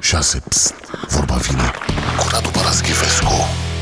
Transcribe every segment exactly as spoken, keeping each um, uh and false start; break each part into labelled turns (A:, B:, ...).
A: șase. Psst, vorba vine cu Radu Paraschivescu.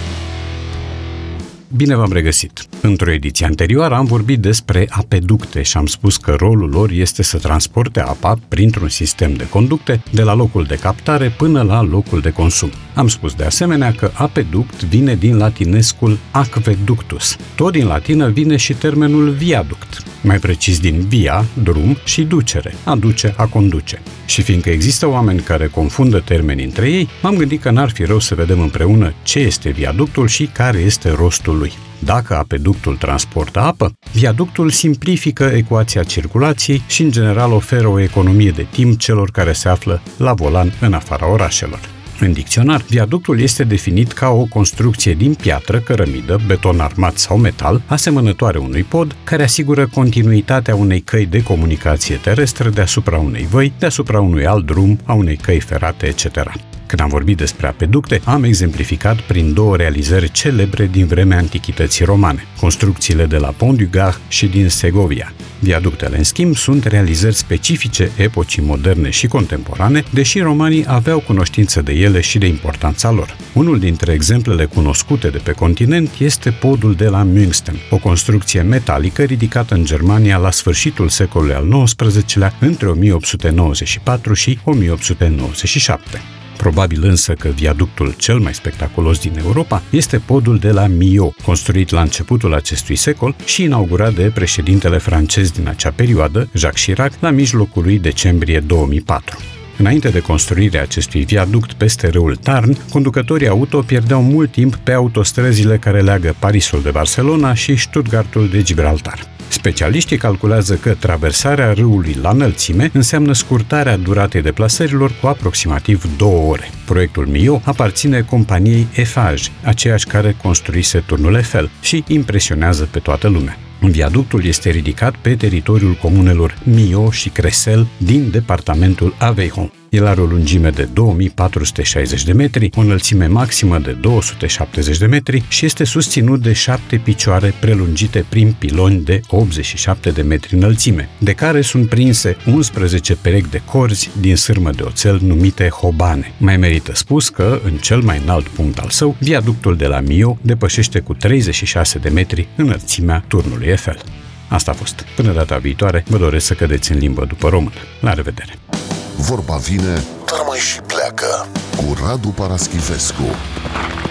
B: Bine v-am regăsit! Într-o ediție anterioară am vorbit despre apeducte și am spus că rolul lor este să transporte apa printr-un sistem de conducte de la locul de captare până la locul de consum. Am spus de asemenea că apeduct vine din latinescul aqueductus. Tot din latină vine și termenul viaduct, mai precis din via, drum, și ducere, aduce, a conduce. Și fiindcă există oameni care confundă termenii între ei, m-am gândit că n-ar fi rău să vedem împreună ce este viaductul și care este rostul lui. Dacă apeductul transportă apă, viaductul simplifică ecuația circulației și în general oferă o economie de timp celor care se află la volan în afara orașelor. În dicționar, viaductul este definit ca o construcție din piatră, cărămidă, beton armat sau metal, asemănătoare unui pod, care asigură continuitatea unei căi de comunicație terestră deasupra unei văi, deasupra unui alt drum, a unei căi ferate, et cetera. Când am vorbit despre apeducte, am exemplificat prin două realizări celebre din vremea antichității romane, construcțiile de la Pont du Gard și din Segovia. Viaductele, în schimb, sunt realizări specifice epocii moderne și contemporane, deși romanii aveau cunoștință de ele și de importanța lor. Unul dintre exemplele cunoscute de pe continent este podul de la Münster, o construcție metalică ridicată în Germania la sfârșitul secolului al nouăsprezecelea, între o mie opt sute nouăzeci și patru și o mie opt sute nouăzeci și șapte. Probabil însă că viaductul cel mai spectaculos din Europa este podul de la Millau, construit la începutul acestui secol și inaugurat de președintele francez din acea perioadă, Jacques Chirac, la mijlocul lui decembrie două mii patru. Înainte de construirea acestui viaduct peste râul Tarn, conducătorii auto pierdeau mult timp pe autostrăzile care leagă Parisul de Barcelona și Stuttgartul de Gibraltar. Specialiștii calculează că traversarea râului la înălțime înseamnă scurtarea duratei deplasărilor cu aproximativ două ore. Proiectul Millau aparține companiei Eiffage, aceeași care construise turnul Eiffel, și impresionează pe toată lumea. Viaductul este ridicat pe teritoriul comunelor Millau și Cresel din departamentul Aveyron. El are o lungime de două mii patru sute șaizeci de metri, o înălțime maximă de două sute șaptezeci de metri și este susținut de șapte picioare prelungite prin piloni de optzeci și șapte de metri înălțime, de care sunt prinse unsprezece perechi de corzi din sârmă de oțel numite hobane. Mai merită spus că, în cel mai înalt punct al său, viaductul de la Millau depășește cu treizeci și șase de metri înălțimea turnului Eiffel. Asta a fost. Până data viitoare, vă doresc să cădeți în limbă după română. La revedere!
A: Vorba vine, dar mai și pleacă cu Radu Paraschivescu.